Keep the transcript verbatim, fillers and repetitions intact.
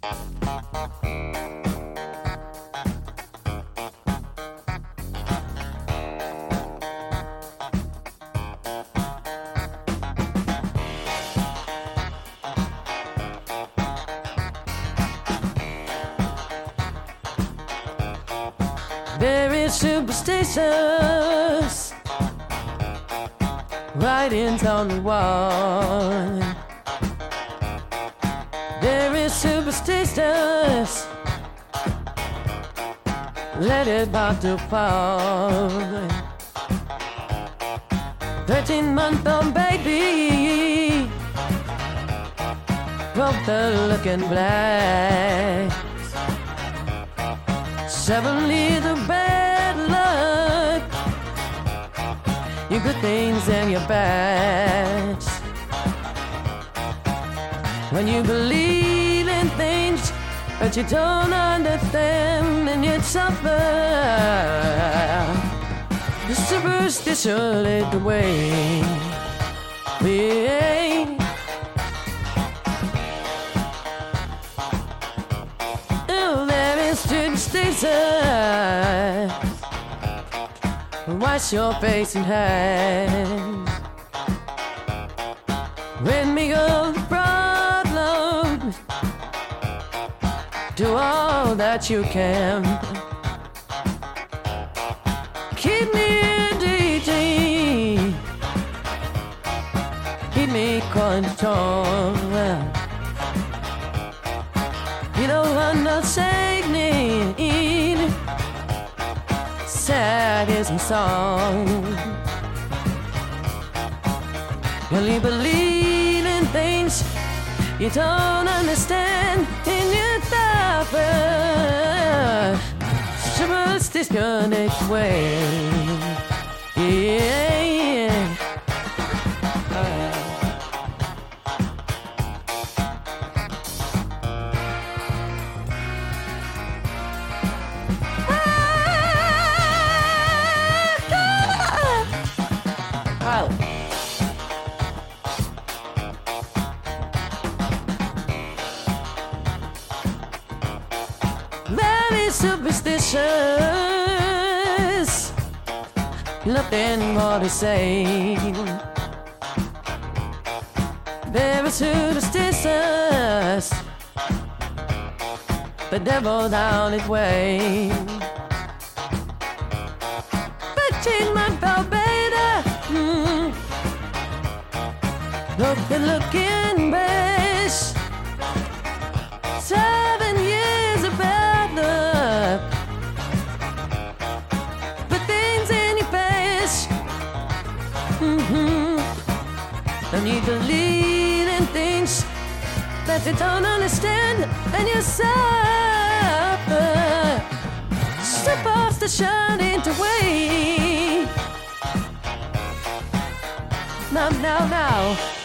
Very superstitious, writings on the wall. Very superstitious, let it about to fall. Thirteen month old baby broke the looking black. Suddenly the bad luck, your good things and your bads. When you believe in things but you don't understand, and you suffer, the superstition led the way. Yeah. Wash your face and hands. When we go the problem, do all that you can. Keep me in D T, keep me control. You don't understand me. Sad isn't song. When you believe in things you don't understand, and you suffer, superstition its way. Yeah. Very superstitious, nothing more to say. Very superstitious, the devil down its way. Fifteen month old baby, mm, look the looking best. Seven years of bad luck, put things in your face. Mm-hmm. And you believe in things that you don't understand, and you suffer. Step off the shining way. Now, now, now.